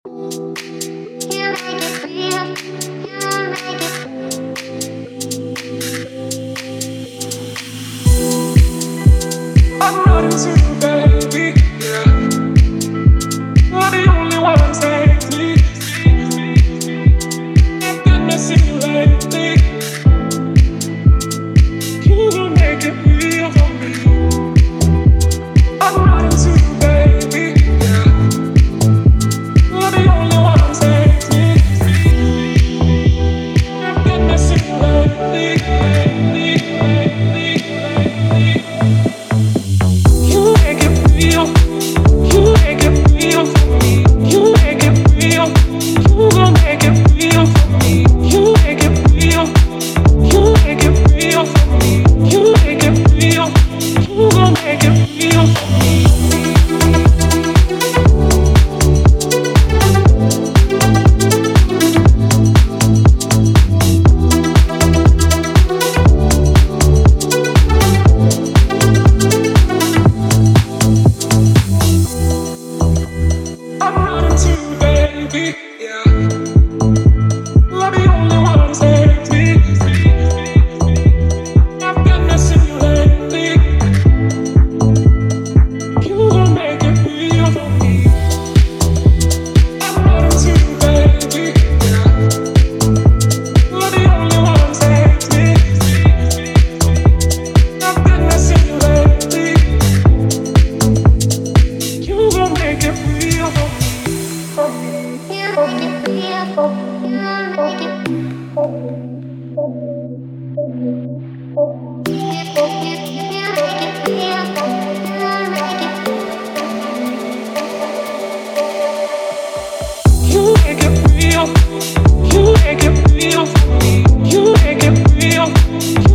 I'm running to you, baby. Yeah. You're the only one I'm safely. I've been missing you lately. You will make it real for me. I'm running to you, baby. Yeah. You're the only one I'm safely. I've been missing you lately. You make it real. You make it real for me. You make it real. You gon' make it real for me. You make it real. You make it real for me. You make it real. You gon' make it real for me. I'm running to you, baby. Yeah. You're the only one who saves me. I've been missing you lately. You gon' make it real for me. I'm running to you, baby. Yeah. You're the only one who saves me. I've been missing you lately. You gon' make it real for me. You make it real. You make it real for me. You make it real.